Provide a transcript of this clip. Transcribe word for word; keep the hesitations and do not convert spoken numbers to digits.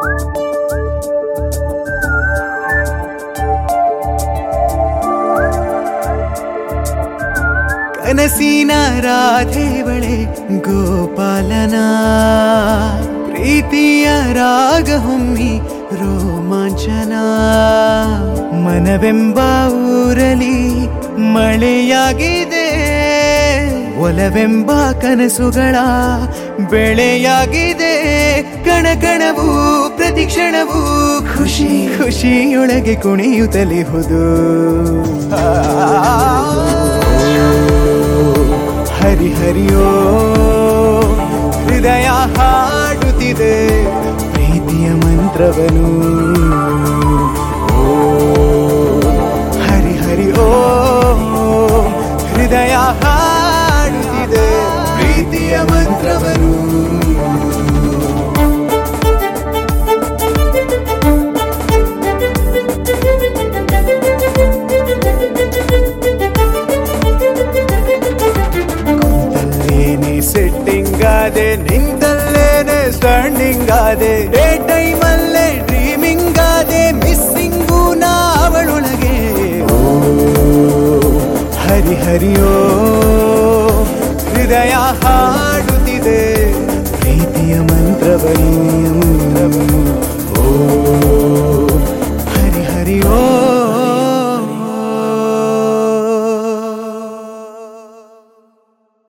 ಕನಸಿನ ರಾಧೆವಳೆ ಗೋಪಾಲನ ಪ್ರೀತಿಯ ರಾಗ ಹೊಮ್ಮಿ ರೋಮಾಂಚನ ಮನವೆಂಬ ಊರಲಿ ಮಳೆಯಾಗಿದೆ ಒಲವೆಂಬ ಕನಸುಗಳ ಬೆಳೆಯಾಗಿದೆ ಕಣ ಕಣವು ಪ್ರತಿಕ್ಷಣವು ಖುಷಿ ಖುಷಿಯೊಳಗೆ ಕುಣಿಯುತ್ತಲಿಹುದು ಹರಿ ಹರಿಯೋ ಹೃದಯ ಹಾಡುತ್ತಿದೆ ಪ್ರೀತಿಯ ಮಂತ್ರವನು ಹರಿ ಹರಿ ಓ ಹೃದಯ ಹಾಡುತ್ತಿದೆ ಪ್ರೀತಿಯ ಮಂತ್ರವನು ಸೆಟ್ಟಿಂಗ್ ಆದೆ ನಿಂತಲ್ಲೇನೆ ಸ್ಟ್ಯಾಂಡಿಂಗ್ ಆದೆ ಡೇ ಟೈಮಲ್ಲೇ ಡ್ರೀಮಿಂಗ್ ಆದೆ ಮಿಸ್ಸಿಂಗು ನಾ ಅವಳೊಳಗೆ ಹರಿ ಹರಿಯೋ ಹೃದಯ ಹಾಡುತ್ತಿದೆ ಪ್ರೀತಿಯ ಮಂತ್ರವನು ಓ